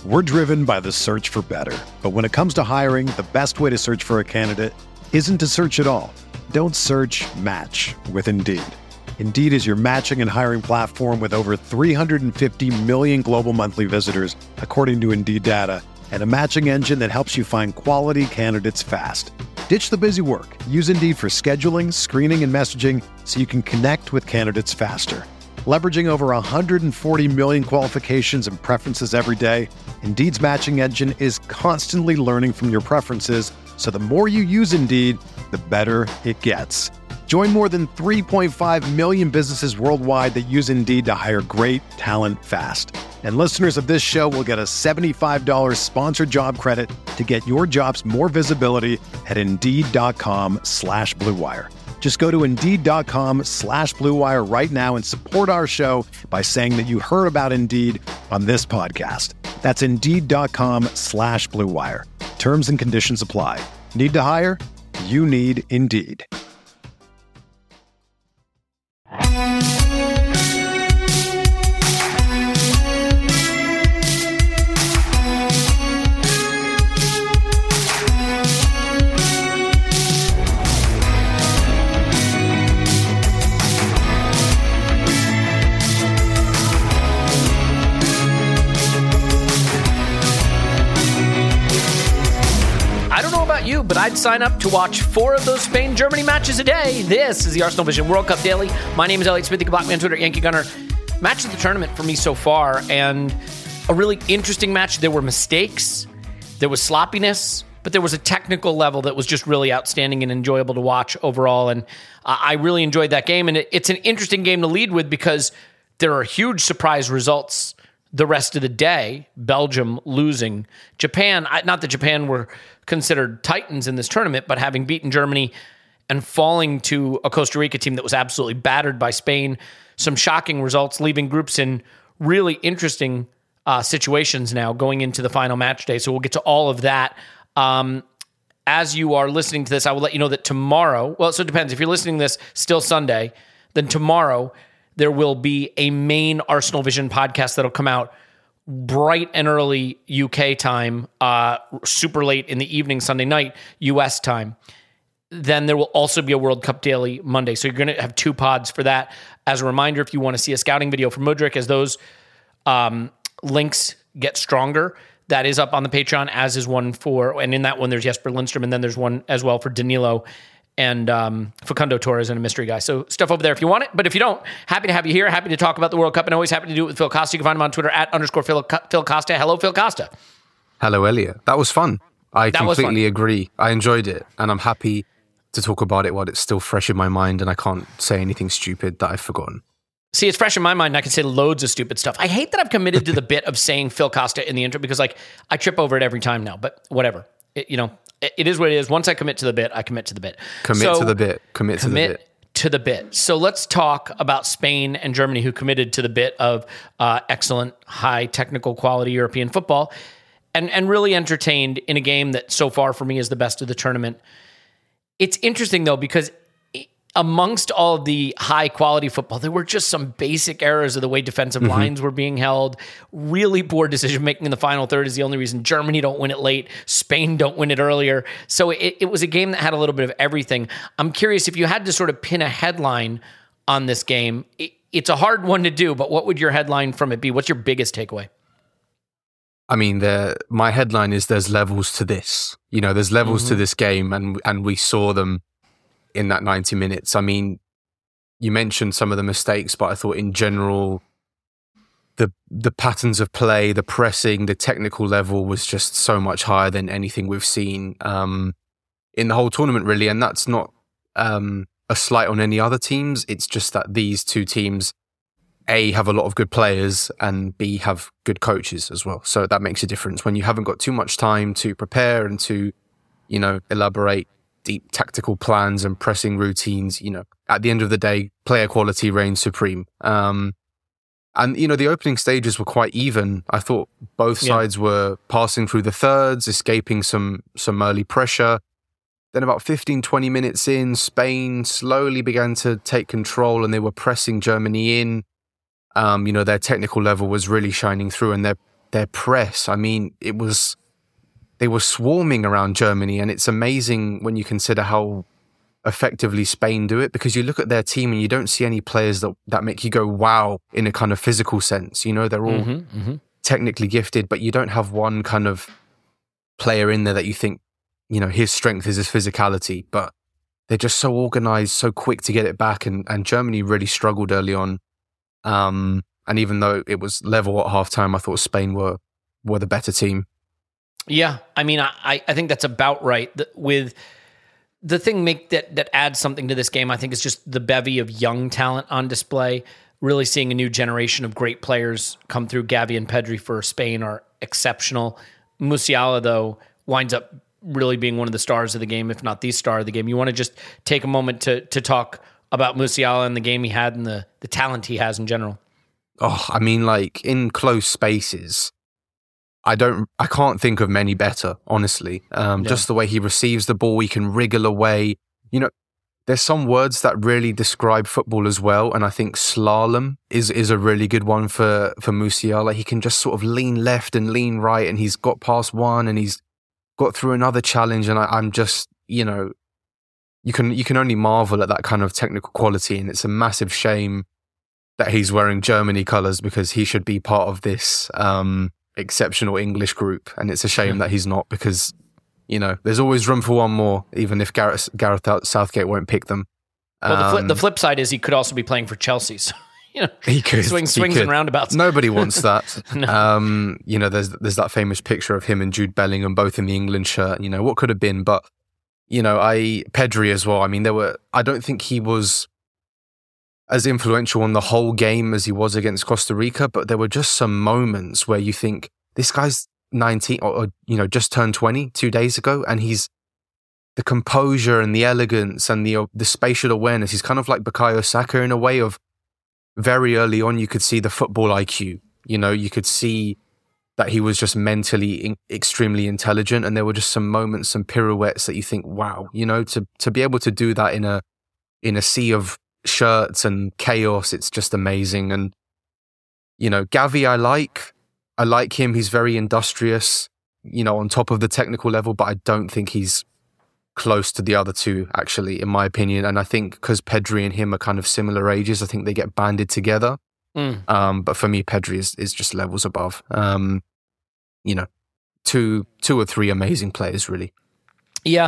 We're driven by the search for better. But when it comes to hiring, the best way to search for a candidate isn't to search at all. Don't search, match with Indeed. Indeed is your matching and hiring platform with over 350 million global monthly visitors, according to Indeed data, and a matching engine that helps you find quality candidates fast. Ditch the busy work. Use Indeed for scheduling, screening, and messaging so you can connect with candidates faster. Leveraging over 140 million qualifications and preferences every day, Indeed's matching engine is constantly learning from your preferences, so the more you use Indeed, the better it gets. Join more than 3.5 million businesses worldwide that use Indeed to hire great talent fast. And listeners of this show will get a $75 sponsored job credit to get your jobs more visibility at Indeed.com/Blue Wire. Just go to Indeed.com/Blue Wire right now and support our show by saying that you heard about Indeed on this podcast. That's Indeed.com/Blue Wire. Terms and conditions apply. Need to hire? You need Indeed. You, but I'd sign up to watch 4 of those Spain-Germany matches a day. This is the Arsenal Vision World Cup Daily. My name is Elliot Smith. You can block me on Twitter at Yankee Gunner. Match of the tournament for me so far, and a really interesting match. There were mistakes, there was sloppiness, but there was a technical level that was just really outstanding and enjoyable to watch overall, and I really enjoyed that game, and it's an interesting game to lead with because there are huge surprise results the rest of the day. Belgium losing. Japan, not that Japan were considered titans in this tournament, but having beaten Germany and falling to a Costa Rica team that was absolutely battered by Spain. Some shocking results, leaving groups in really interesting situations now going into the final match day. So we'll get to all of that. As you are listening to this, I will let you know that tomorrow, well, so it depends. If you're listening to this still Sunday, then tomorrow there will be a main Arsenal Vision podcast that'll come out bright and early UK time, super late in the evening Sunday night, US time. Then there will also be a World Cup Daily Monday. So you're going to have 2 pods for that. As a reminder, if you want to see a scouting video for Mudryk, as those links get stronger, that is up on the Patreon, as is one for, and in that one there's Jesper Lindstrom, and then there's one as well for Danilo and Facundo Torres and a mystery guy. So stuff over there if you want it. But if you don't, happy to have you here. Happy to talk about the World Cup, and always happy to do it with Phil Costa. You can find him on Twitter at _Phil Costa. Hello, Phil Costa. Hello, Elliot. That was fun. I completely agree. I enjoyed it, and I'm happy to talk about it while it's still fresh in my mind and I can't say anything stupid that I've forgotten. See, it's fresh in my mind, and I can say loads of stupid stuff. I hate that I've committed to the bit of saying Phil Costa in the intro because, like, I trip over it every time now, but whatever. It is what it is. Once I commit to the bit, I commit to the bit. Commit to the bit. So let's talk about Spain and Germany, who committed to the bit of excellent, high technical quality European football and really entertained in a game that so far for me is the best of the tournament. It's interesting, though, because amongst all the high quality football, there were just some basic errors of the way defensive lines were being held. Really poor decision making in the final third is the only reason Germany don't win it late. Spain don't win it earlier. So it was a game that had a little bit of everything. I'm curious if you had to sort of pin a headline on this game. It's a hard one to do, but what would your headline from it be? What's your biggest takeaway? I mean, my headline is there's levels to this. You know, there's levels to this game, and we saw them in that 90 minutes. I mean, you mentioned some of the mistakes, but I thought in general, the patterns of play, the pressing, the technical level was just so much higher than anything we've seen in the whole tournament, really. And that's not a slight on any other teams. It's just that these two teams, A, have a lot of good players, and B, have good coaches as well. So that makes a difference when you haven't got too much time to prepare and to, elaborate deep tactical plans and pressing routines. At the end of the day, player quality reigns supreme. And the opening stages were quite even. I thought both sides were passing through the thirds, escaping some early pressure. Then about 15, 20 minutes in, Spain slowly began to take control and they were pressing Germany in. Their technical level was really shining through, and their their press. I mean, they were swarming around Germany, and it's amazing when you consider how effectively Spain do it, because you look at their team and you don't see any players that make you go, wow, in a kind of physical sense. You know, they're all technically gifted, but you don't have one kind of player in there that you think, you know, his strength is his physicality, but they're just so organized, so quick to get it back. And Germany really struggled early on. And even though it was level at halftime, I thought Spain were the better team. Yeah. I mean, I think that's about right. With the thing that adds something to this game, I think, is just the bevy of young talent on display. Really seeing a new generation of great players come through. Gavi and Pedri for Spain are exceptional. Musiala, though, winds up really being one of the stars of the game, if not the star of the game. You want to just take a moment to talk about Musiala and the game he had and the talent he has in general? Oh, I mean, like, in close spaces, I can't think of many better, honestly. Just the way he receives the ball, he can wriggle away. You know, there's some words that really describe football as well, and I think slalom is a really good one for Musiala. He can just sort of lean left and lean right, and he's got past one, and he's got through another challenge, and I'm just, you know, you can only marvel at that kind of technical quality, and it's a massive shame that he's wearing Germany colours, because he should be part of this exceptional English group, and it's a shame that he's not, because, you know, there's always room for one more, even if Gareth Southgate won't pick them. Well, the flip side is he could also be playing for Chelsea, so, you know, he could, swings and roundabouts. Nobody wants that. No. You know, there's that famous picture of him and Jude Bellingham both in the England shirt. You know, what could have been, but, you know, Pedri as well. I mean, I don't think he was as influential on the whole game as he was against Costa Rica, but there were just some moments where you think, this guy's 19 or you know, just turned 20 2 days ago, and he's the composure and the elegance and the spatial awareness. He's kind of like Bukayo Saka in a way of, very early on, you could see the football IQ. You know, you could see that he was just mentally extremely intelligent, and there were just some moments, some pirouettes that you think, wow, you know, to be able to do that in a sea of shirts and chaos, it's just amazing. And, you know, Gavi, I like him. He's very industrious, you know, on top of the technical level, but I don't think he's close to the other two, actually, in my opinion. And I think because Pedri and him are kind of similar ages, I think they get banded together. But for me, Pedri is just levels above. You know, two or three amazing players, really. Yeah.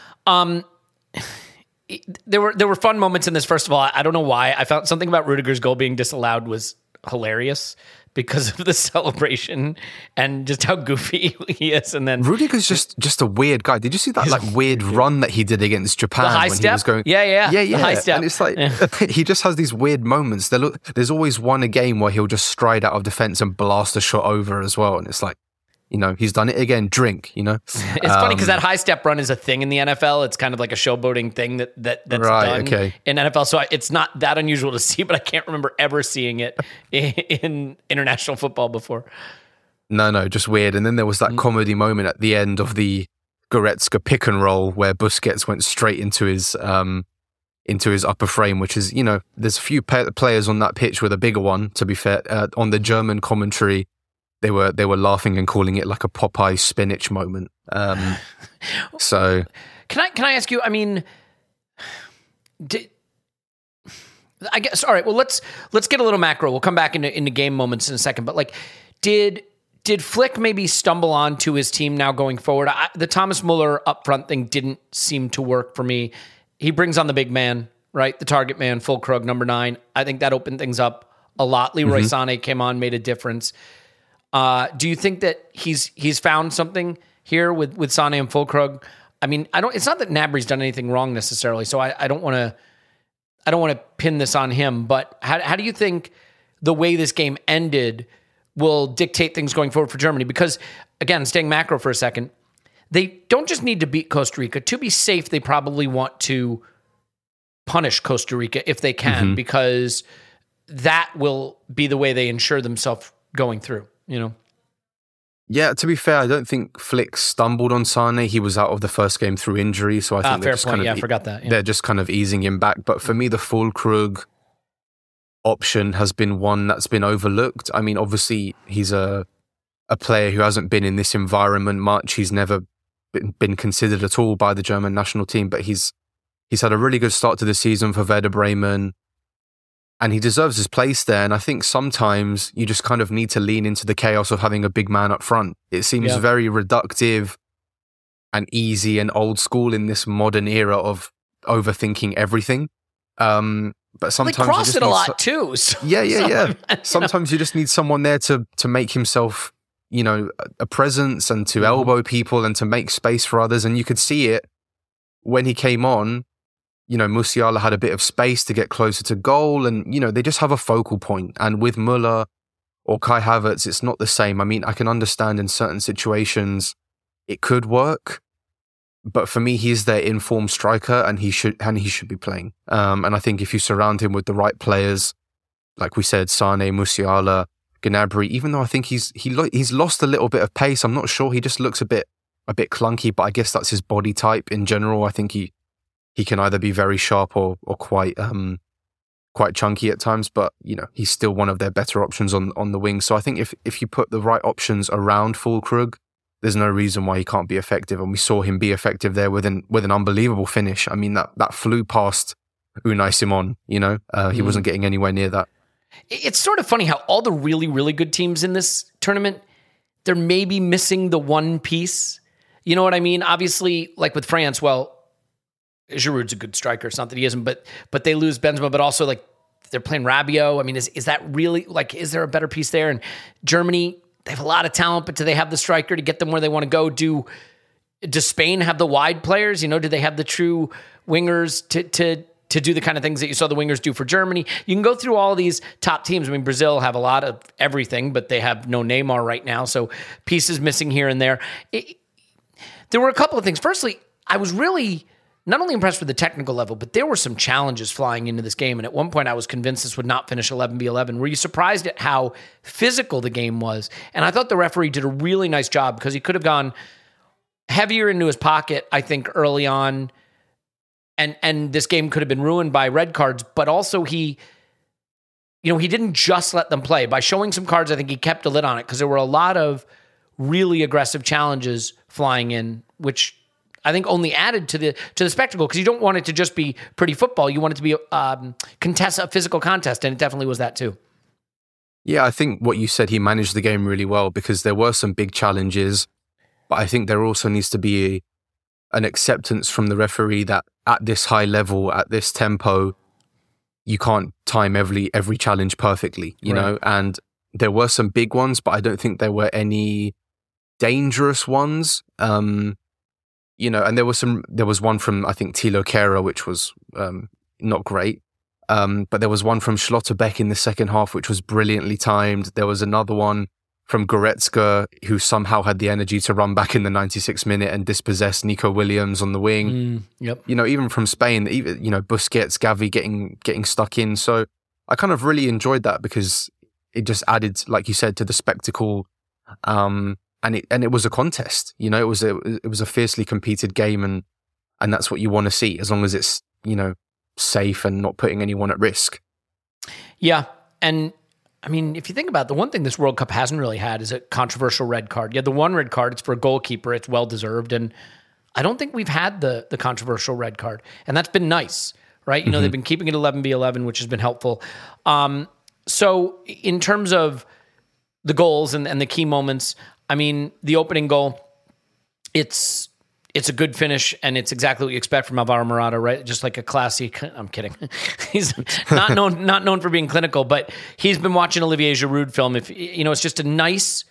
There were fun moments in this. First of all, I don't know why. I found something about Rudiger's goal being disallowed was hilarious because of the celebration and just how goofy he is. And then Rudiger's just a weird guy. Did you see that weird run that he did against Japan? The high when step? He was going, yeah. The high step. And it's like, he just has these weird moments. There's always one a game where he'll just stride out of defense and blast a shot over as well. And it's like, you know, he's done it again. Drink, you know. It's funny because that high step run is a thing in the NFL. It's kind of like a showboating thing that's right, done in NFL. So it's not that unusual to see, but I can't remember ever seeing it in international football before. No, just weird. And then there was that comedy moment at the end of the Goretzka pick and roll where Busquets went straight into his upper frame, which is, you know, there's a few players on that pitch with a bigger one, to be fair. On the German commentary, they were laughing and calling it like a Popeye spinach moment. So, can I ask you? I mean, I guess all right. Well, let's get a little macro. We'll come back into game moments in a second. But like, did Flick maybe stumble onto his team now going forward? The Thomas Muller up front thing didn't seem to work for me. He brings on the big man, right? The target man, Füllkrug, number 9. I think that opened things up a lot. Leroy Sané came on, made a difference. Do you think that he's found something here with Sané and Füllkrug? I mean, it's not that Gnabry's done anything wrong necessarily, so I don't want to pin this on him. But how do you think the way this game ended will dictate things going forward for Germany? Because again, staying macro for a second, they don't just need to beat Costa Rica. To be safe, they probably want to punish Costa Rica if they can, because that will be the way they ensure themselves going through. You know? Yeah, to be fair, I don't think Flick stumbled on Sané. He was out of the first game through injury, so I think fair point. I forgot that. Yeah. They're just kind of easing him back. But for me, the Füllkrug option has been one that's been overlooked. I mean, obviously, he's a a player who hasn't been in this environment much. He's never been considered at all by the German national team, but he's had a really good start to the season for Werder Bremen, and he deserves his place there. And I think sometimes you just kind of need to lean into the chaos of having a big man up front. It seems very reductive and easy and old school in this modern era of overthinking everything. But sometimes they cross it a lot too. So, yeah. Sometimes you just need someone there to make himself, a presence and to elbow people and to make space for others. And you could see it when he came on. Musiala had a bit of space to get closer to goal, and they just have a focal point. And with Müller or Kai Havertz, it's not the same. I mean, I can understand in certain situations it could work, but for me, he's their informed striker, and he should be playing. And I think if you surround him with the right players, like we said, Sane, Musiala, Gnabry, even though I think he's lost a little bit of pace, I'm not sure. He just looks a bit clunky, but I guess that's his body type in general. I think he can either be very sharp or quite chunky at times, but he's still one of their better options on the wing. So I think if you put the right options around Füllkrug, there's no reason why he can't be effective. And we saw him be effective there with an unbelievable finish. I mean, that flew past Unai Simon, he wasn't getting anywhere near that. It's sort of funny how all the really, really good teams in this tournament, they're maybe missing the one piece. You know what I mean? Obviously, like with France, well, Giroud's a good striker, it's not that he isn't, but they lose Benzema, but also like they're playing Rabiot. I mean, is that really, like, is there a better piece there? And Germany, they have a lot of talent, but do they have the striker to get them where they want to go? Does Spain have the wide players? Do they have the true wingers to do the kind of things that you saw the wingers do for Germany? You can go through all these top teams. I mean, Brazil have a lot of everything, but they have no Neymar right now, so pieces missing here and there. There were a couple of things. Firstly, I was really not only impressed with the technical level, but there were some challenges flying into this game. And at one point, I was convinced this would not finish 11-11. Were you surprised at how physical the game was? And I thought the referee did a really nice job because he could have gone heavier into his pocket, I think, early on. And this game could have been ruined by red cards. But also he didn't just let them play. By showing some cards, I think he kept a lid on it because there were a lot of really aggressive challenges flying in, which I think only added to the spectacle, because you don't want it to just be pretty football. You want it to be a physical contest, and it definitely was that too. Yeah, I think what you said, he managed the game really well because there were some big challenges, but I think there also needs to be an acceptance from the referee that at this high level, at this tempo, you can't time every challenge perfectly, you know? And there were some big ones, but I don't think there were any dangerous ones. And there was one from, I think, Thilo Kehrer, which was not great. But there was one from Schlotterbeck in the second half, which was brilliantly timed. There was another one from Goretzka, who somehow had the energy to run back in the 96th minute and dispossess Nico Williams on the wing. Even from Spain, Busquets, Gavi getting stuck in. So I kind of really enjoyed that because it just added, like you said, to the spectacle. And it was a contest, it was a fiercely competed game, and that's what you want to see, as long as it's, safe and not putting anyone at risk. Yeah. And I mean, if you think about it, the one thing this World Cup hasn't really had is a controversial red card. Yeah, the one red card, it's for a goalkeeper, it's well-deserved, and I don't think we've had the controversial red card, and that's been nice, right? They've been keeping it 11-11, which has been helpful. So in terms of the goals and the key moments, I mean, the opening goal, it's a good finish, and it's exactly what you expect from Alvaro Morata, right? Just like a classy. I'm kidding. He's not known for being clinical, but he's been watching Olivier Giroud film. If it's just a nice.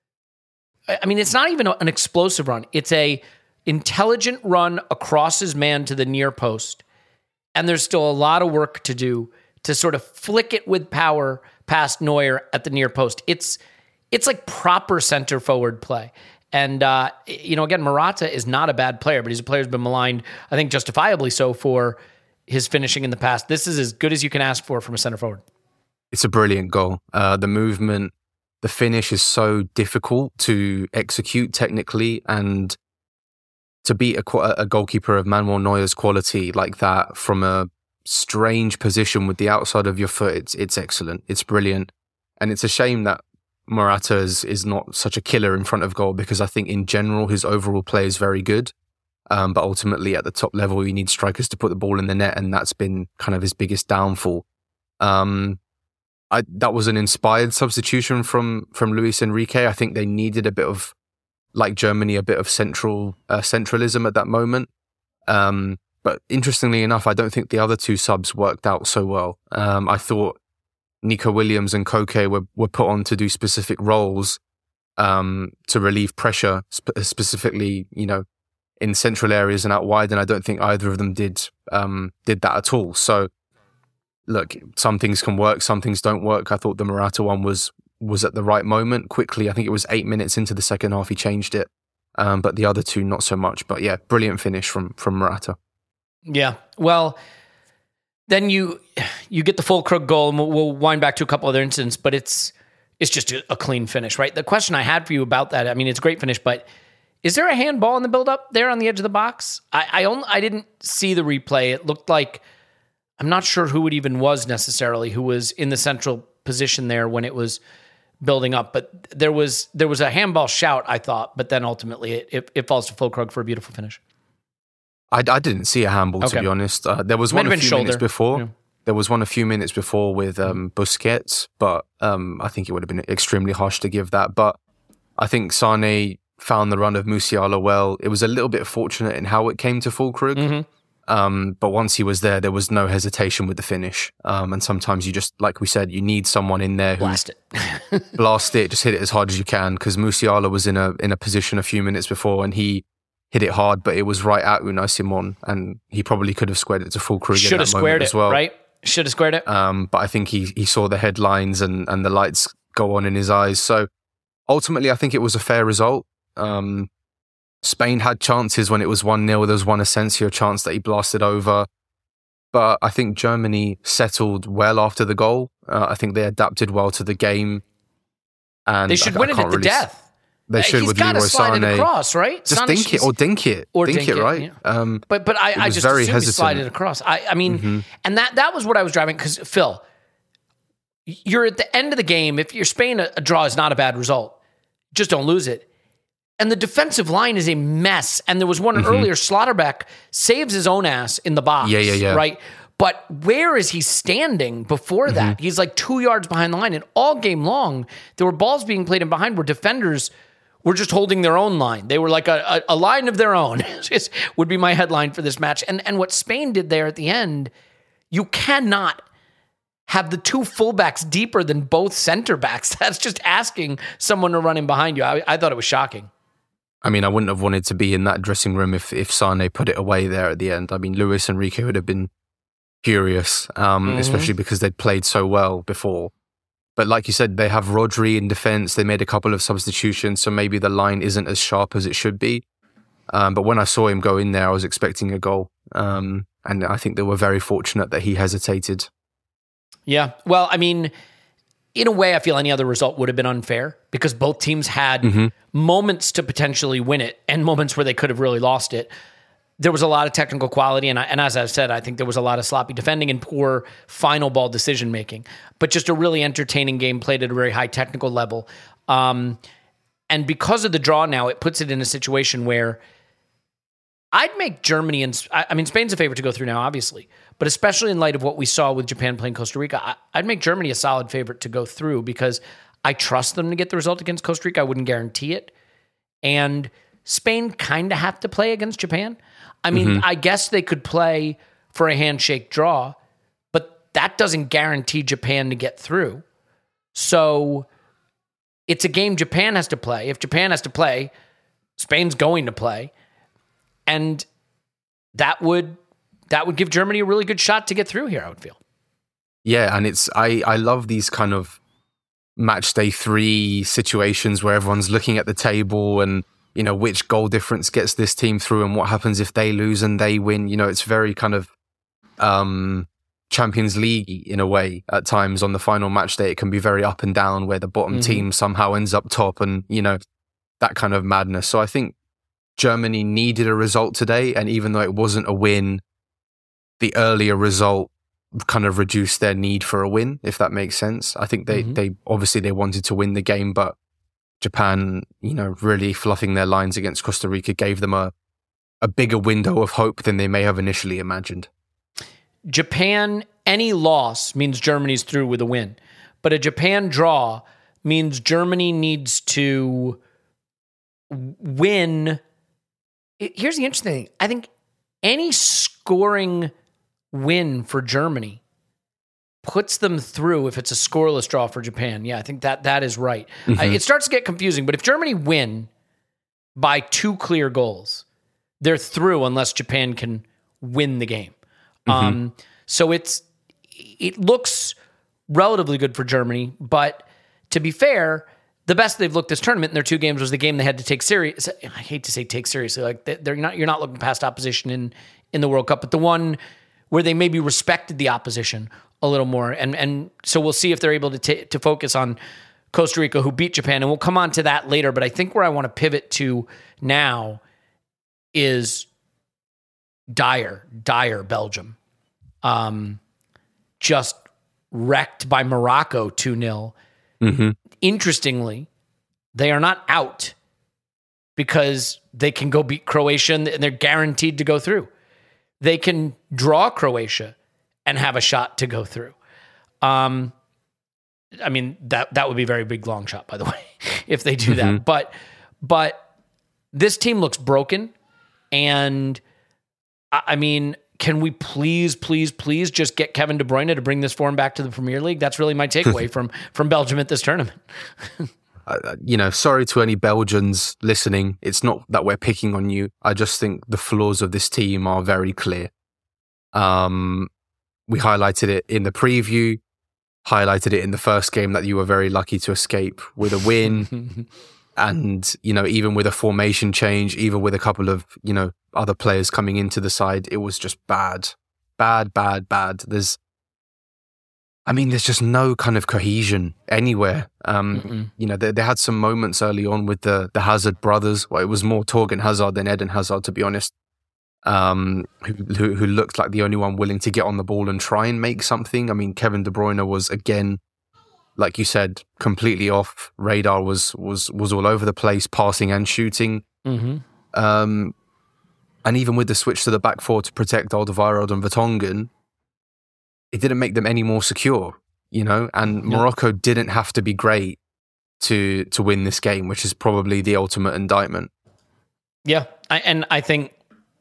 I mean, it's not even an explosive run. It's a intelligent run across his man to the near post, and there's still a lot of work to do to sort of flick it with power past Neuer at the near post. It's like proper center forward play. And, again, Morata is not a bad player, but he's a player who's been maligned, I think justifiably so, for his finishing in the past. This is as good as you can ask for from a center forward. It's a brilliant goal. The movement, the finish is so difficult to execute technically, and to beat a goalkeeper of Manuel Neuer's quality like that from a strange position with the outside of your foot, it's excellent. It's brilliant. And it's a shame that Morata is not such a killer in front of goal, because I think in general his overall play is very good. But ultimately at the top level, you need strikers to put the ball in the net, and that's been kind of his biggest downfall. That was an inspired substitution from Luis Enrique. I think they needed a bit of, like Germany, a bit of centralism at that moment. But interestingly enough, I don't think the other two subs worked out so well. I thought Nico Williams and Koke were put on to do specific roles to relieve pressure, specifically, in central areas and out wide, and I don't think either of them did that at all. So, look, some things can work, some things don't work. I thought the Morata one was at the right moment. Quickly, I think it was 8 minutes into the second half, he changed it. But the other two, not so much. But yeah, brilliant finish from Morata. Yeah, well, then you get the Füllkrug goal, and we'll wind back to a couple other incidents, but it's just a clean finish, right? The question I had for you about that, I mean, it's a great finish, but is there a handball in the build-up there on the edge of the box? I didn't see the replay. It looked like, I'm not sure who it even was necessarily, who was in the central position there when it was building up, but there was a handball shout, I thought, but then ultimately it falls to Füllkrug for a beautiful finish. I didn't see a handball, to be honest. There was one a few minutes before. Yeah. There was one a few minutes before with Busquets, but I think it would have been extremely harsh to give that. But I think Sané found the run of Musiala well. It was a little bit fortunate in how it came to Füllkrug. But once he was there was no hesitation with the finish. And sometimes you just, like we said, you need someone in there who blast it, just hit it as hard as you can. Because Musiala was in a position a few minutes before, and he hit it hard, but it was right at Unai Simon, and he probably could have squared it to Füllkrug. Should have squared it, well. Right? Should have squared it. But I think he saw the headlines and the lights go on in his eyes. So ultimately, I think it was a fair result. Spain had chances when it was 1-0. There was one Asensio chance that he blasted over. But I think Germany settled well after the goal. I think they adapted well to the game. And they should win it at the death. They should with Leroy Sané. He's got to slide it across, right? Just dink it, right? Yeah. But I just assumed he slide it across. I mean, and that was what I was driving, because, Phil, you're at the end of the game. If you're Spain, a draw is not a bad result. Just don't lose it. And the defensive line is a mess. And there was one earlier, Slotterbeck saves his own ass in the box, right? But where is he standing before that? He's like 2 yards behind the line. And all game long, there were balls being played in behind where defenders were just holding their own line. They were like a line of their own, would be my headline for this match. And what Spain did there at the end, you cannot have the two fullbacks deeper than both center backs. That's just asking someone to run in behind you. I thought it was shocking. I mean, I wouldn't have wanted to be in that dressing room if Sané put it away there at the end. I mean, Luis Enrique would have been furious, especially because they'd played so well before. But like you said, they have Rodri in defence. They made a couple of substitutions, so maybe the line isn't as sharp as it should be. But when I saw him go in there, I was expecting a goal. And I think they were very fortunate that he hesitated. Yeah. Well, I mean, in a way, I feel any other result would have been unfair, because both teams had moments to potentially win it and moments where they could have really lost it. There was a lot of technical quality, and as I've said, I think there was a lot of sloppy defending and poor final ball decision making. But just a really entertaining game played at a very high technical level. And because of the draw now, it puts it in a situation where I'd make Germany and Spain's a favorite to go through now, obviously, but especially in light of what we saw with Japan playing Costa Rica, I'd make Germany a solid favorite to go through, because I trust them to get the result against Costa Rica. I wouldn't guarantee it. And Spain kind of have to play against Japan. I mean, I guess they could play for a handshake draw, but that doesn't guarantee Japan to get through. So it's a game Japan has to play. If Japan has to play, Spain's going to play. And that would give Germany a really good shot to get through here, I would feel. Yeah, and I love these kind of match day 3 situations where everyone's looking at the table and, which goal difference gets this team through and what happens if they lose and they win. It's very kind of Champions League in a way at times. On the final match day, it can be very up and down, where the bottom team somehow ends up top, and, that kind of madness. So I think Germany needed a result today, and even though it wasn't a win, the earlier result kind of reduced their need for a win, if that makes sense. I think they obviously they wanted to win the game, but Japan, really fluffing their lines against Costa Rica gave them a bigger window of hope than they may have initially imagined. Japan, any loss means Germany's through with a win. But a Japan draw means Germany needs to win. Here's the interesting thing. I think any scoring win for Germany puts them through if it's a scoreless draw for Japan. Yeah, I think that is right. It starts to get confusing, but if Germany win by 2 clear goals, they're through unless Japan can win the game. So it looks relatively good for Germany, but to be fair, the best they've looked this tournament in their 2 games was the game they had to take serious. I hate to say take seriously, like you're not looking past opposition in the World Cup, but the one where they maybe respected the opposition a little more, and so we'll see if they're able to focus on Costa Rica, who beat Japan, and we'll come on to that later. But I think where I want to pivot to now is dire Belgium, just wrecked by Morocco 2-0. Interestingly, they are not out because they can go beat Croatia and they're guaranteed to go through. They can draw Croatia and have a shot to go through. I mean, that would be a very big long shot, by the way, if they do that. But this team looks broken. And I mean, can we please just get Kevin De Bruyne to bring this form back to the Premier League? That's really my takeaway from Belgium at this tournament. Sorry to any Belgians listening. It's not that we're picking on you. I just think the flaws of this team are very clear. We highlighted it in the preview, highlighted it in the first game that you were very lucky to escape with a win. And, even with a formation change, even with a couple of, other players coming into the side, it was just bad. There's just no kind of cohesion anywhere. They had some moments early on with the Hazard brothers. Well, it was more Torgan Hazard than Eden Hazard, to be honest, who looked like the only one willing to get on the ball and try and make something. I mean, Kevin De Bruyne was, again, like you said, completely off radar, was all over the place, passing and shooting. And even with the switch to the back four to protect Alderweireld and Vertonghen, it didn't make them any more secure, and Morocco didn't have to be great to win this game, which is probably the ultimate indictment. Yeah. I think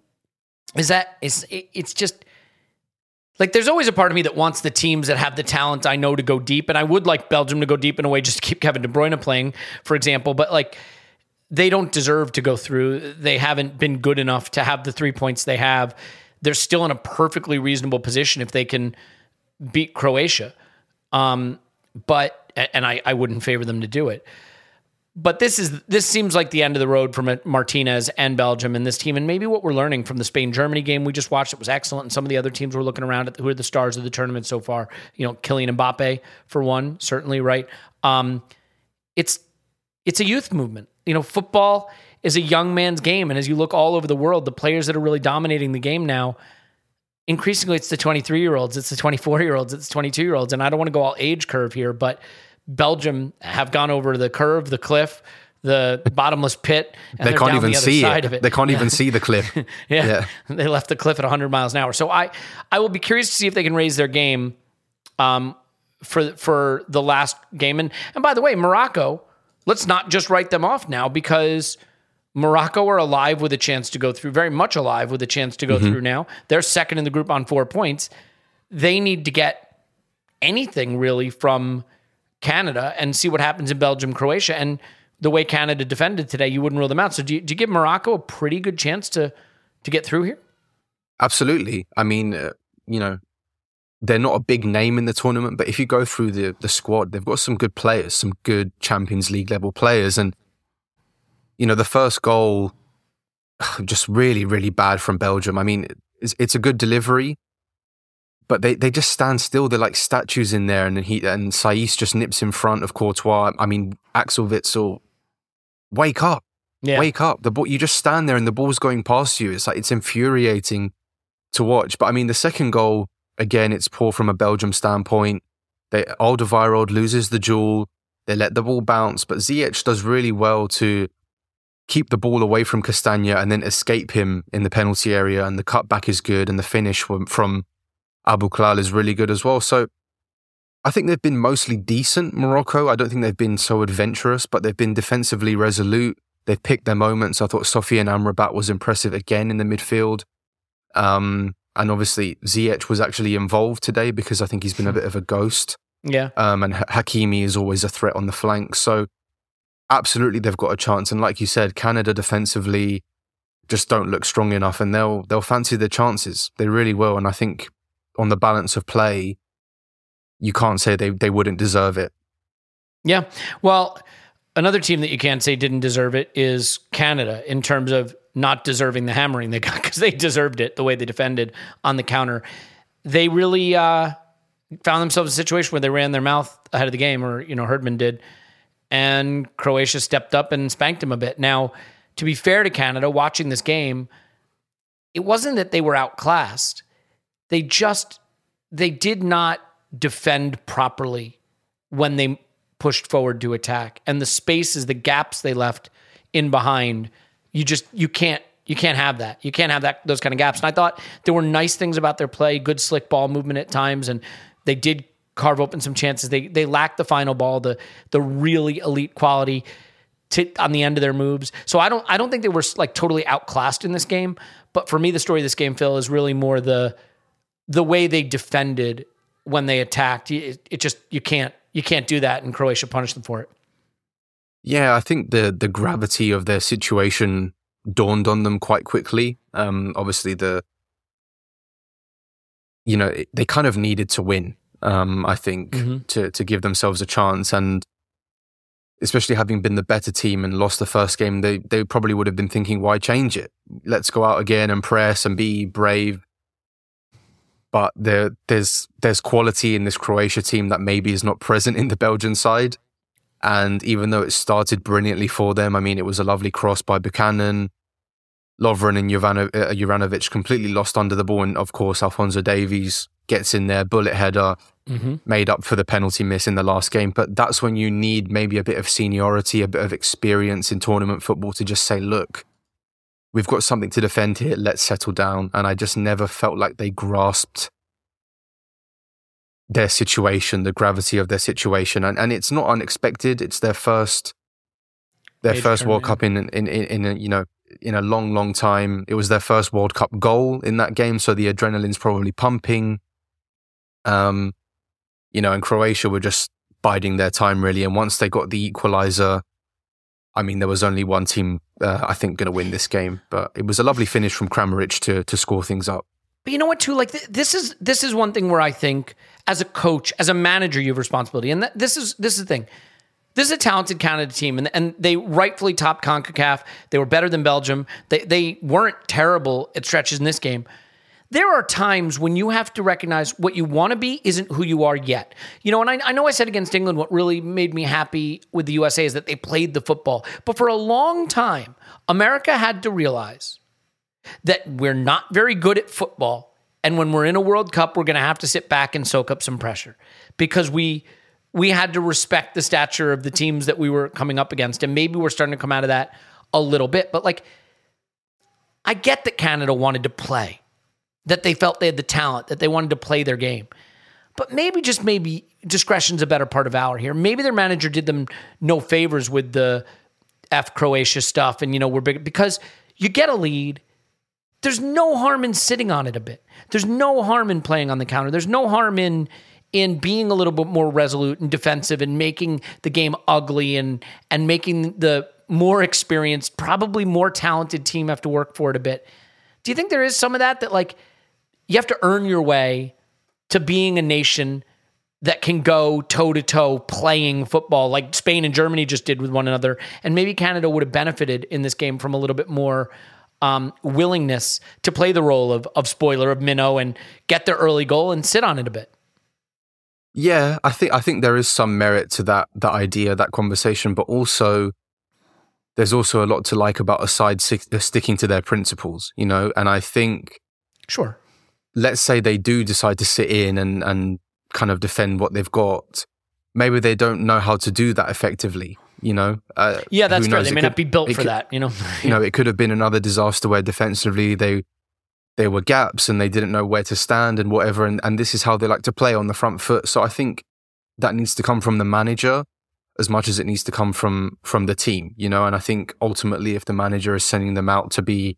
it's just like, there's always a part of me that wants the teams that have the talent I know to go deep. And I would like Belgium to go deep in a way just to keep Kevin De Bruyne playing, for example, but like, they don't deserve to go through. They haven't been good enough to have the 3 points they have. They're still in a perfectly reasonable position if they can beat Croatia. But I wouldn't favor them to do it. But this seems like the end of the road for Martinez and Belgium and this team. And maybe what we're learning from the Spain-Germany game we just watched, it was excellent. And some of the other teams we're looking around at who are the stars of the tournament so far. Kylian Mbappe, for one, certainly, right? It's a youth movement. Football is a young man's game. And as you look all over the world, the players that are really dominating the game now, increasingly it's the 23-year-olds, it's the 24-year-olds, it's the 22-year-olds. And I don't want to go all age curve here, but Belgium have gone over the curve, the cliff, the bottomless pit, and they can't even see it. They can't even see the cliff. Yeah. They left the cliff at 100 miles an hour. So I will be curious to see if they can raise their game for the last game. And by the way, Morocco, let's not just write them off now, because Morocco are alive with a chance to go through, very much alive with a chance to go through now. They're second in the group on 4 points. They need to get anything really from Canada and see what happens in Belgium, Croatia. And the way Canada defended today, you wouldn't rule them out. So do you give Morocco a pretty good chance to get through here? Absolutely. I mean, they're not a big name in the tournament, but if you go through the squad, they've got some good players, some good Champions League level players. And, the first goal, just really, really bad from Belgium. I mean, it's a good delivery, but they just stand still. They're like statues in there. And Saiss just nips in front of Courtois. I mean, Axel Witsel, wake up. Yeah. Wake up. The ball, you just stand there and the ball's going past you. It's infuriating to watch. But I mean, the second goal, again, it's poor from a Belgium standpoint. Alderweireld loses the duel. They let the ball bounce, but Ziyech does really well to keep the ball away from Castagna and then escape him in the penalty area. And the cutback is good, and the finish from Abouklal is really good as well. So I think they've been mostly decent, Morocco. I don't think they've been so adventurous, but they've been defensively resolute. They've picked their moments. I thought Sofiane Amrabat was impressive again in the midfield. And obviously Ziyech was actually involved today because I think he's been a bit of a ghost. Yeah. And Hakimi is always a threat on the flank. So absolutely they've got a chance. And like you said, Canada defensively just don't look strong enough, and they'll fancy their chances. They really will. And I think on the balance of play, you can't say they wouldn't deserve it. Yeah. Well, another team that you can't say didn't deserve it is Canada in terms of not deserving the hammering they got, because they deserved it the way they defended on the counter. They really found themselves in a situation where they ran their mouth ahead of the game, or, Herdman did, and Croatia stepped up and spanked them a bit. Now, to be fair to Canada, watching this game, it wasn't that they were outclassed. They did not defend properly when they pushed forward to attack. And the spaces, the gaps they left in behind, you can't have that. You can't have those kind of gaps. And I thought there were nice things about their play, good slick ball movement at times, and they did carve open some chances. They lacked the final ball, the really elite quality on the end of their moves. So I don't think they were like totally outclassed in this game. But for me, the story of this game, Phil, is really more the way they defended when they attacked. It just you can't do that, and Croatia punished them for it. Yeah, I think the gravity of their situation dawned on them quite quickly. Obviously, they kind of needed to win. I think to give themselves a chance, and especially having been the better team and lost the first game, they probably would have been thinking, why change it? Let's go out again and press and be brave. But there's quality in this Croatia team that maybe is not present in the Belgian side. And even though it started brilliantly for them, I mean, it was a lovely cross by Buchanan. Lovren and Juranovic completely lost under the ball. And of course, Alphonso Davies gets in there, bullet header, made up for the penalty miss in the last game. But that's when you need maybe a bit of seniority, a bit of experience in tournament football to just say, look, we've got something to defend here. Let's settle down. And I just never felt like they grasped their situation, the gravity of their situation. And it's not unexpected. It's their first World Cup in a long time. It was their first World Cup goal in that game. So the adrenaline's probably pumping. And Croatia were just biding their time really. And once they got the equalizer, I mean, there was only one team, I think, going to win this game. But it was a lovely finish from Kramaric to score things up. But you know what, too? Like this is one thing where I think, as a coach, as a manager, you have responsibility. And this is the thing. This is a talented Canada team, and they rightfully topped CONCACAF. They were better than Belgium. They weren't terrible at stretches in this game. There are times when you have to recognize what you want to be isn't who you are yet. And I know I said against England, what really made me happy with the USA is that they played the football. But for a long time, America had to realize that we're not very good at football. And when we're in a World Cup, we're going to have to sit back and soak up some pressure, because we had to respect the stature of the teams that we were coming up against. And maybe we're starting to come out of that a little bit. But I get that Canada wanted to play, that they felt they had the talent, that they wanted to play their game. But maybe discretion's a better part of valor here. Maybe their manager did them no favors with the F Croatia stuff. And, we're big, because you get a lead. There's no harm in sitting on it a bit. There's no harm in playing on the counter. There's no harm in being a little bit more resolute and defensive and making the game ugly and making the more experienced, probably more talented team have to work for it a bit. Do you think there is some of that you have to earn your way to being a nation that can go toe-to-toe playing football like Spain and Germany just did with one another? And maybe Canada would have benefited in this game from a little bit more willingness to play the role of spoiler, of minnow, and get their early goal and sit on it a bit. Yeah, I think there is some merit to that idea, that conversation, but also there's also a lot to like about a side sticking to their principles, and I think sure, let's say they do decide to sit in and kind of defend what they've got. Maybe they don't know how to do that effectively, you know? Yeah, that's fair. They may not be built for that, you know? You know, it could have been another disaster where defensively there were gaps and they didn't know where to stand and whatever. And this is how they like to play, on the front foot. So I think that needs to come from the manager as much as it needs to come from the team, you know? And I think ultimately if the manager is sending them out to be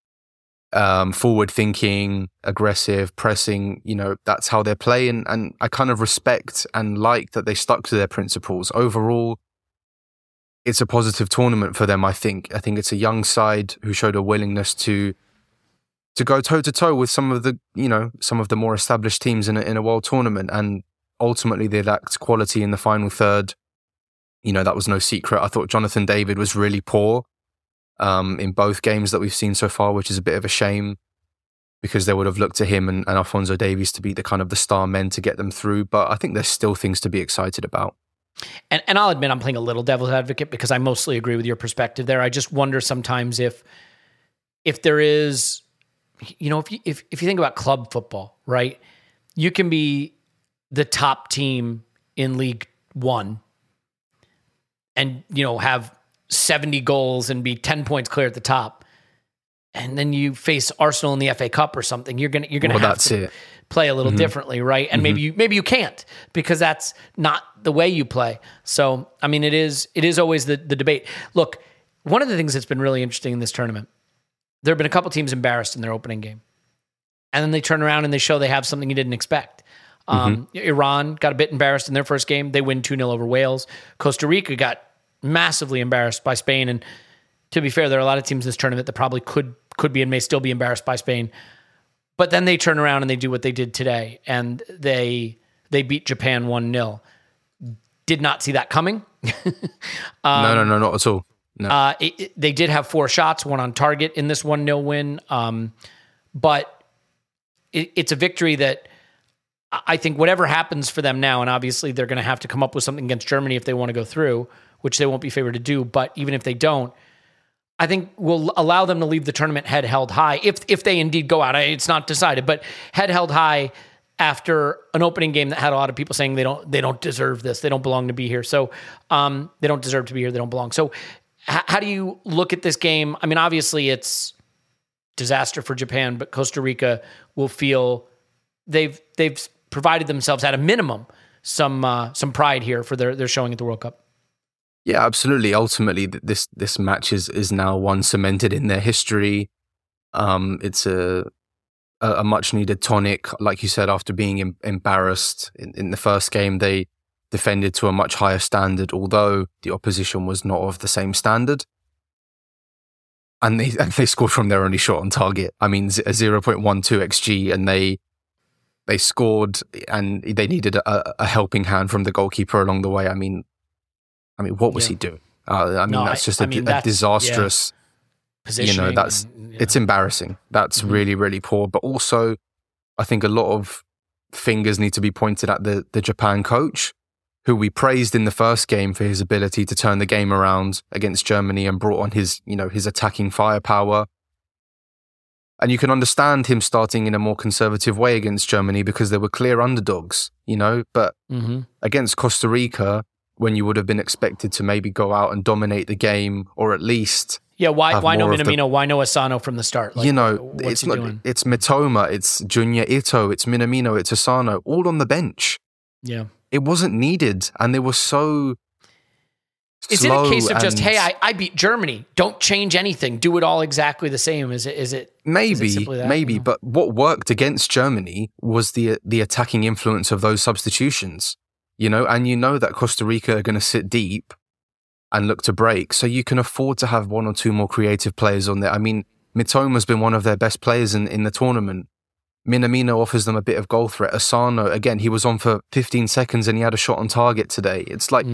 forward thinking, aggressive, pressing, you know, that's how they play. And I kind of respect and like that they stuck to their principles. Overall, it's a positive tournament for them, I think. I think it's a young side who showed a willingness to go toe to toe with some of the more established teams in a world tournament. And ultimately they lacked quality in the final third. You know, that was no secret. I thought Jonathan David was really poor in both games that we've seen so far, which is a bit of a shame because they would have looked to him and Alphonso Davies to be the kind of the star men to get them through. But I think there's still things to be excited about. And I'll admit I'm playing a little devil's advocate because I mostly agree with your perspective there. I just wonder sometimes if there is, you know, if you think about club football, right? You can be the top team in League One and, you know, have 70 goals and be 10 points clear at the top. And then you face Arsenal in the FA Cup or something. You're gonna have to play a little differently, right? And maybe you can't because that's not the way you play. So, I mean, it is always the debate. Look, one of the things that's been really interesting in this tournament, there have been a couple teams embarrassed in their opening game. And then they turn around and they show they have something you didn't expect. Iran got a bit embarrassed in their first game. They win 2-0 over Wales. Costa Rica got massively embarrassed by Spain. And to be fair, there are a lot of teams in this tournament that probably could be and may still be embarrassed by Spain. But then they turn around and they do what they did today. And they beat Japan 1-0. Did not see that coming. No, not at all. No. They did have 4 shots, 1 on target in this 1-0 win. But it's a victory that I think whatever happens for them now, and obviously they're going to have to come up with something against Germany if they want to go through, which they won't be favored to do. But even if they don't, I think will allow them to leave the tournament head held high if they indeed go out. It's not decided, but head held high after an opening game that had a lot of people saying they don't deserve this, they don't belong to be here. So they don't deserve to be here, they don't belong. So how do you look at this game? I mean, obviously it's disaster for Japan, but Costa Rica will feel they've provided themselves at a minimum some pride here for their showing at the World Cup. Yeah, absolutely. Ultimately, this match is now one cemented in their history. It's a much needed tonic, like you said. After being embarrassed in the first game, they defended to a much higher standard, although the opposition was not of the same standard. And they scored from their only shot on target. I mean, a 0.12 XG, and they scored, and they needed a helping hand from the goalkeeper along the way. I mean, what was he doing? That's just a disastrous positioning. It's embarrassing. That's really, really poor. But also, I think a lot of fingers need to be pointed at the Japan coach, who we praised in the first game for his ability to turn the game around against Germany and brought on his attacking firepower. And you can understand him starting in a more conservative way against Germany because they were clear underdogs, but against Costa Rica, when you would have been expected to maybe go out and dominate the game, or at least why no Minamino, why no Asano from the start? It's Mitoma, it's Junya Ito, it's Minamino, it's Asano, all on the bench. Yeah, it wasn't needed, and they were so. Is it a case of just, hey, I beat Germany, don't change anything, do it all exactly the same? Is it maybe? But what worked against Germany was the attacking influence of those substitutions. And that Costa Rica are going to sit deep and look to break. So you can afford to have 1 or 2 more creative players on there. I mean, Mitoma's been one of their best players in the tournament. Minamino offers them a bit of goal threat. Asano, again, he was on for 15 seconds and he had a shot on target today. It's like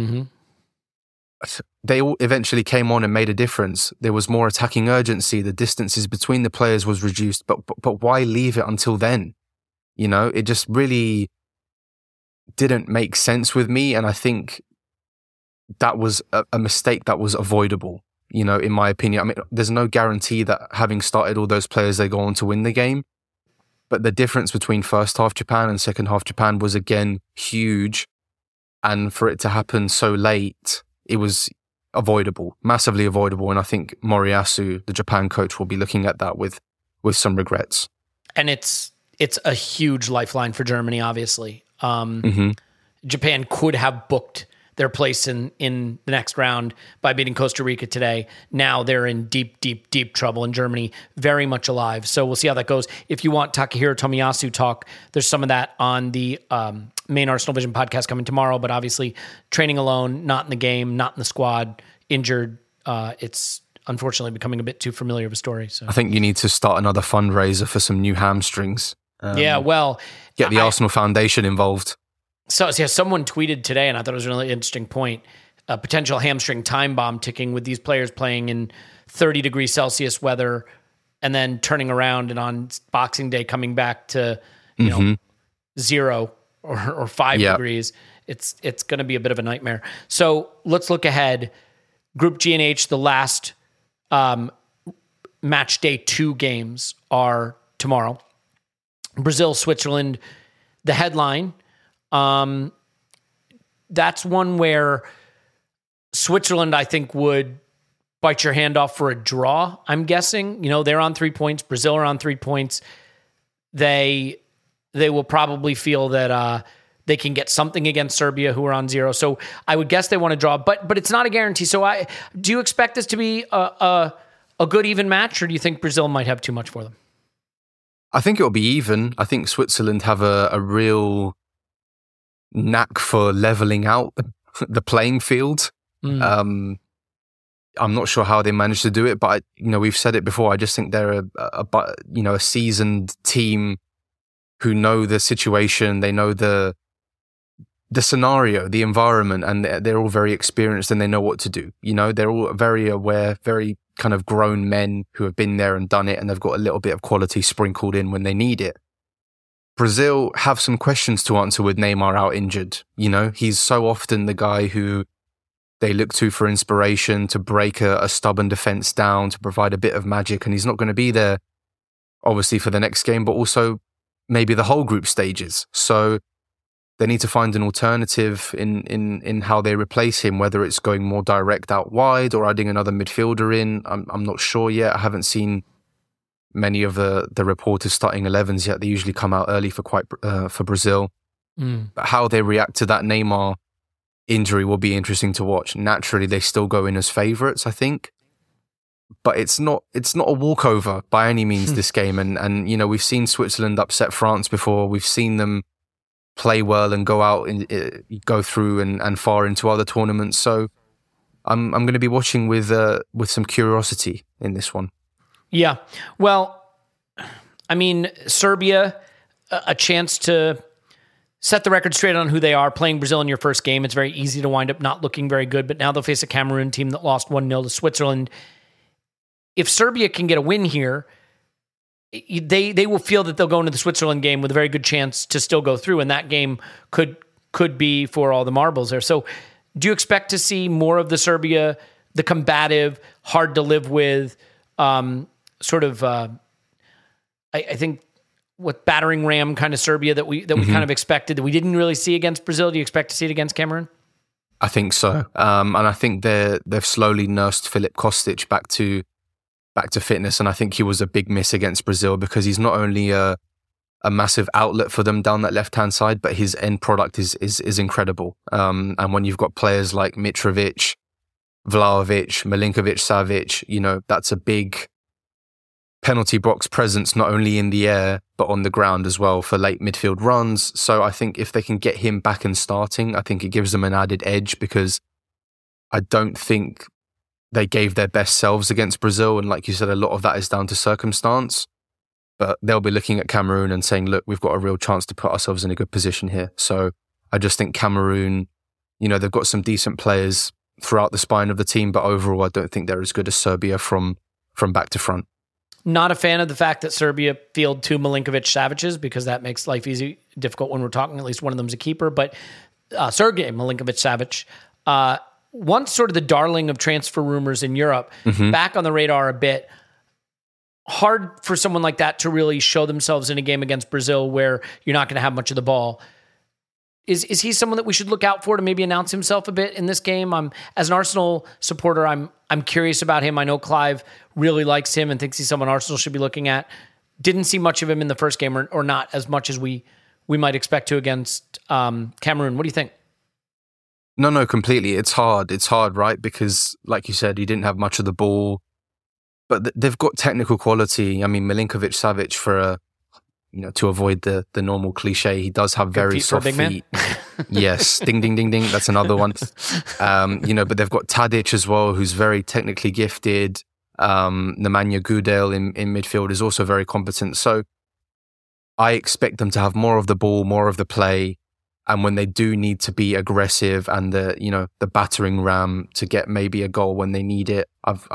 they all eventually came on and made a difference. There was more attacking urgency. The distances between the players was reduced. But why leave it until then? It just really didn't make sense with me, and I think that was a mistake that was avoidable, in my opinion. I mean, there's no guarantee that having started all those players, they go on to win the game, But the difference between first half Japan and second half Japan was again huge. And for it to happen so late, it was avoidable, massively avoidable. And I think Moriyasu, the Japan coach, will be looking at that with some regrets. And it's a huge lifeline for Germany, obviously. Japan could have booked their place in the next round by beating Costa Rica today. Now they're in deep, deep, deep trouble, and Germany very much alive. So we'll see how that goes. If you want Takahiro Tomiyasu talk, there's some of that on the main Arsenal Vision podcast coming tomorrow, but obviously training alone, not in the game, not in the squad, injured. It's unfortunately becoming a bit too familiar of a story. So I think you need to start another fundraiser for some new hamstrings. Get the Arsenal Foundation involved. So someone tweeted today, and I thought it was a really interesting point, a potential hamstring time bomb ticking with these players playing in 30 degrees Celsius weather and then turning around and on Boxing Day coming back to, 0 or 5 degrees. It's going to be a bit of a nightmare. So let's look ahead. Group G and H, the last match day 2 games are tomorrow. Brazil, Switzerland, the headline. That's one where Switzerland, I think, would bite your hand off for a draw, I'm guessing. They're on 3 points. Brazil are on 3 points. They will probably feel that they can get something against Serbia, who are on 0. So I would guess they want to draw, but it's not a guarantee. So do you expect this to be a good, even match, or do you think Brazil might have too much for them? I think it'll be even. I think Switzerland have a real knack for leveling out the playing field. I'm not sure how they managed to do it, but we've said it before. I just think they're a seasoned team who know the situation. They know the scenario, the environment, and they're all very experienced and they know what to do. They're all very aware, very kind of grown men who have been there and done it, and they've got a little bit of quality sprinkled in when they need it. Brazil have some questions to answer with Neymar out injured. He's so often the guy who they look to for inspiration, to break a stubborn defense down, to provide a bit of magic. And he's not going to be there, obviously, for the next game, but also maybe the whole group stages. So they need to find an alternative in how they replace him, whether it's going more direct out wide or adding another midfielder in. I'm not sure yet. I haven't seen many of the reporters starting 11s yet. They usually come out early for Brazil. But how they react to that Neymar injury will be interesting to watch. Naturally, they still go in as favourites, I think. But it's not a walkover by any means, this game. And we've seen Switzerland upset France before. We've seen them play well and go out and go through and far into other tournaments. So I'm going to be watching with some curiosity in this one. Yeah. Well, I mean, Serbia, a chance to set the record straight on who they are. Playing Brazil in your first game, it's very easy to wind up not looking very good, but now they'll face a Cameroon team that lost 1-0 to Switzerland. If Serbia can get a win here, they will feel that they'll go into the Switzerland game with a very good chance to still go through, and that game could be for all the marbles there. So do you expect to see more of the Serbia, the combative, hard to live with, I think what battering ram kind of Serbia that we kind of expected, that we didn't really see against Brazil? Do you expect to see it against Cameroon? I think so. And I think they've slowly nursed Filip Kostic back to fitness. And I think he was a big miss against Brazil because he's not only a massive outlet for them down that left-hand side, but his end product is incredible. And when you've got players like Mitrovic, Vlahovic, Milinkovic-Savic, that's a big penalty box presence, not only in the air, but on the ground as well for late midfield runs. So I think if they can get him back and starting, I think it gives them an added edge, because I don't think they gave their best selves against Brazil. And like you said, a lot of that is down to circumstance. But they'll be looking at Cameroon and saying, look, we've got a real chance to put ourselves in a good position here. So I just think Cameroon, they've got some decent players throughout the spine of the team, but overall, I don't think they're as good as Serbia from back to front. Not a fan of the fact that Serbia field 2 Milinkovic-Savics, because that makes life difficult when we're talking. At least one of them's a keeper, but Sergei Milinkovic-Savic, once sort of the darling of transfer rumors in Europe, back on the radar a bit. hard for someone like that to really show themselves in a game against Brazil where you're not going to have much of the ball. Is he someone that we should look out for to maybe announce himself a bit in this game? As an Arsenal supporter, I'm curious about him. I know Clive really likes him and thinks he's someone Arsenal should be looking at. Didn't see much of him in the first game, or not as much as we might expect to against Cameroon. What do you think? No, completely. It's hard. It's hard, right? Because, like you said, he didn't have much of the ball, but they've got technical quality. I mean, Milinkovic-Savic, to avoid the normal cliche, he does have very soft feet. Yes, ding, ding, ding, ding. That's another one. But they've got Tadic as well, who's very technically gifted. Nemanja Gudel in midfield is also very competent. So I expect them to have more of the ball, more of the play. And when they do need to be aggressive and the battering ram to get maybe a goal when they need it,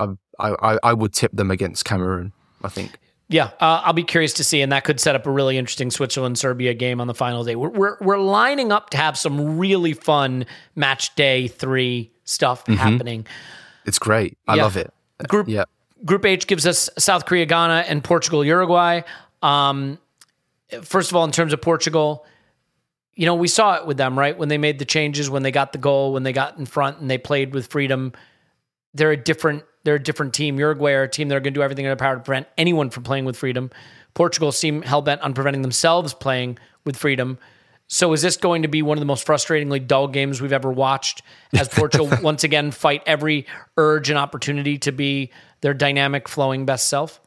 I would tip them against Cameroon, I think. Yeah, I'll be curious to see, and that could set up a really interesting Switzerland-Serbia game on the final day. We're lining up to have some really fun match day 3 stuff happening. It's great. I love it. Group H gives us South Korea, Ghana, and Portugal, Uruguay. First of all, in terms of Portugal, we saw it with them, right? When they made the changes, when they got the goal, when they got in front and they played with freedom. They're a different team. Uruguay are a team that are going to do everything in their power to prevent anyone from playing with freedom. Portugal seem hell-bent on preventing themselves playing with freedom. So is this going to be one of the most frustratingly dull games we've ever watched as Portugal once again fight every urge and opportunity to be their dynamic, flowing best self?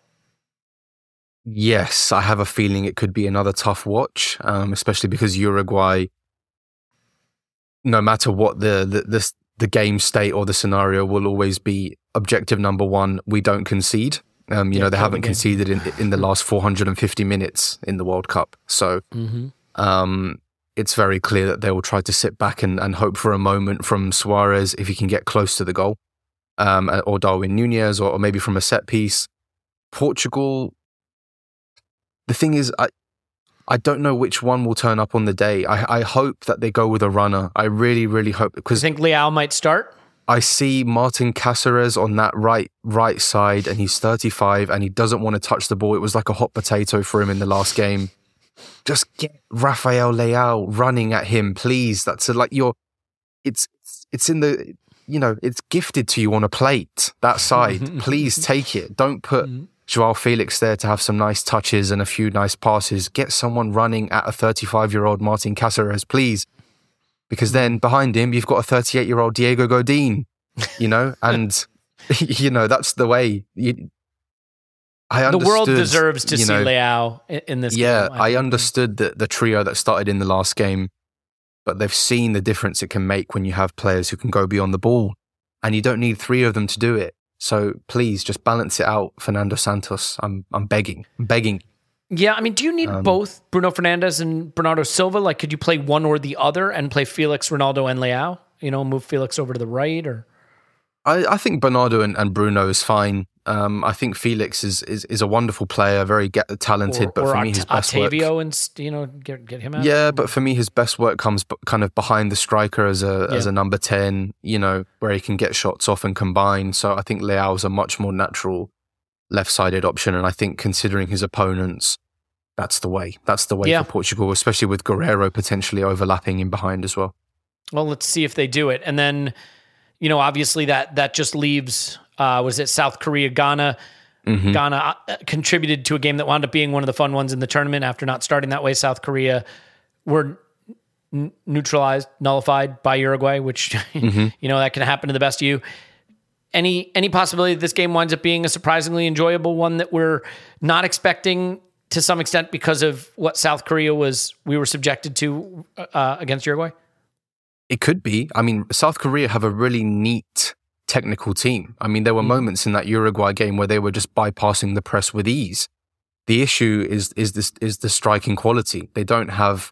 Yes, I have a feeling it could be another tough watch, especially because Uruguay, no matter what the game state or the scenario, will always be objective number one. We don't concede. They haven't conceded in the last 450 minutes in the World Cup. So it's very clear that they will try to sit back and hope for a moment from Suarez if he can get close to the goal, or Darwin Nunez, or maybe from a set piece. Portugal, the thing is, I don't know which one will turn up on the day. I hope that they go with a runner. I really, really hope. Because you think Leao might start? I see Martin Cáceres on that right side, and he's 35, and he doesn't want to touch the ball. It was like a hot potato for him in the last game. Just get Rafael Leao running at him, please. It's in the, it's gifted to you on a plate, that side. Please take it. Don't put Joao Felix there to have some nice touches and a few nice passes. Get someone running at a 35-year-old Martin Cáceres, please. Because then behind him, you've got a 38-year-old Diego Godin, and, that's the way. The world deserves to see Leao in this game. Yeah, I understood the trio that started in the last game, but they've seen the difference it can make when you have players who can go beyond the ball, and you don't need 3 of them to do it. So please just balance it out, Fernando Santos. I'm begging. Yeah, I mean, do you need both Bruno Fernandes and Bernardo Silva? Like, could you play one or the other and play Felix, Ronaldo, and Leao? Move Felix over to the right, or? I think Bernardo and Bruno is fine. I think Felix is a wonderful player, very talented, but for me his best work. Octavio and get him out. Yeah, but for me his best work comes kind of behind the striker as a number 10. Where he can get shots off and combine. So I think Leao is a much more natural left-sided option, and I think considering his opponents, that's the way. That's the way for Portugal, especially with Guerreiro potentially overlapping in behind as well. Well, let's see if they do it, and then obviously that just leaves. Was it South Korea, Ghana? Mm-hmm. Ghana contributed to a game that wound up being one of the fun ones in the tournament after not starting that way. South Korea were nullified by Uruguay, which, that can happen to the best of you. Any possibility that this game winds up being a surprisingly enjoyable one that we're not expecting to some extent because of what South Korea we were subjected to against Uruguay? It could be. I mean, South Korea have a really neat technical team. I mean, there were moments in that Uruguay game where they were just bypassing the press with ease. The issue is the striking quality. They don't have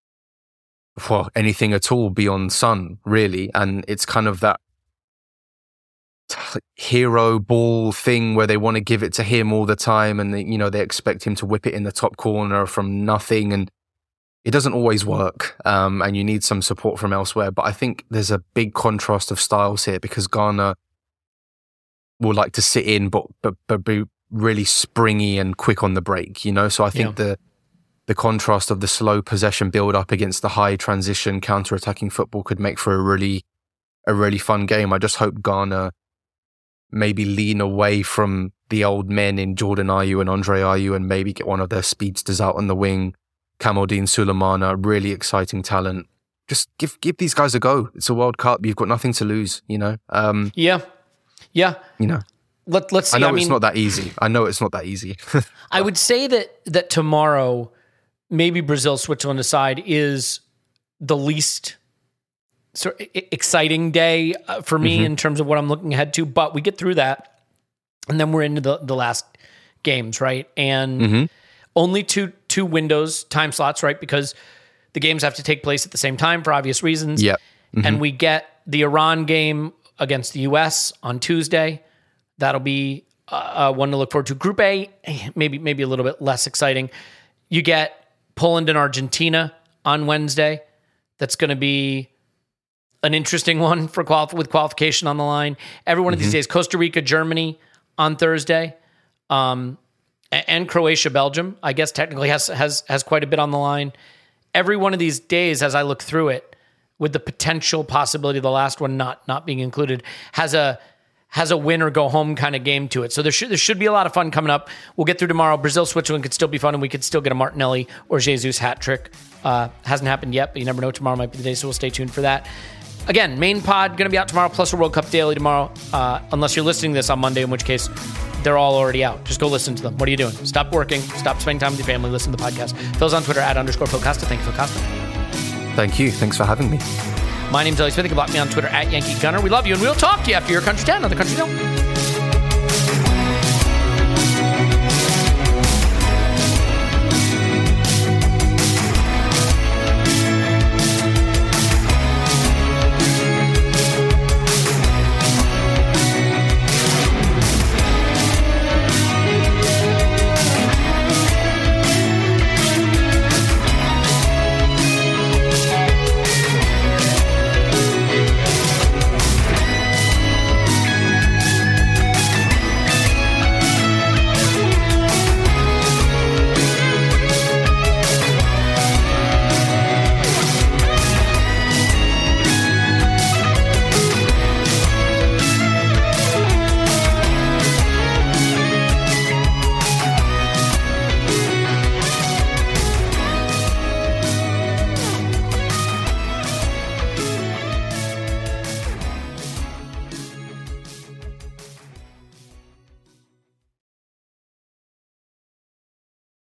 anything at all beyond Son, really, and it's kind of that hero ball thing where they want to give it to him all the time, and they expect him to whip it in the top corner from nothing, and it doesn't always work, and you need some support from elsewhere. But I think there's a big contrast of styles here because Ghana will like to sit in, but really springy and quick on the break, you know? So I think the contrast of the slow possession build up against the high transition counter-attacking football could make for a really fun game. I just hope Ghana maybe lean away from the old men in Jordan Ayew and Andre Ayew and maybe get one of their speedsters out on the wing. Kamaldeen Sulemana, really exciting talent. Just give these guys a go. It's a World Cup. You've got nothing to lose, you know? Yeah. You know. Let's see. I know it's not that easy. I would say that tomorrow, maybe Brazil, Switzerland aside, is the least sort of exciting day for me in terms of what I'm looking ahead to. But we get through that, and then we're into the last games, right? And only two windows, time slots, right? Because the games have to take place at the same time for obvious reasons. Yep. And we get the Iran game against the U.S. on Tuesday. That'll be one to look forward to. Group A, maybe a little bit less exciting. You get Poland and Argentina on Wednesday. That's going to be an interesting one for with qualification on the line. Every one of these days, Costa Rica, Germany on Thursday, and Croatia, Belgium. I guess technically has quite a bit on the line. Every one of these days, as I look through it, with the potential possibility of the last one not being included, has a win or go home kind of game to it. So there should be a lot of fun coming up. We'll get through tomorrow. Brazil, Switzerland could still be fun, and we could still get a Martinelli or Jesus hat trick. Hasn't happened yet, but you never know. Tomorrow might be the day, so we'll stay tuned for that. Again, main pod going to be out tomorrow, plus a World Cup Daily tomorrow, unless you're listening to this on Monday, in which case they're all already out. Just go listen to them. What are you doing? Stop working. Stop spending time with your family. Listen to the podcast. Phil's on Twitter @_Phil Costa. Thank you, Phil Costa. Thank you. Thanks for having me. My name's Ellie Smith. You can block me on Twitter @YankeeGunner. We love you, and we'll talk to you after your Country 10 on the Country Zone.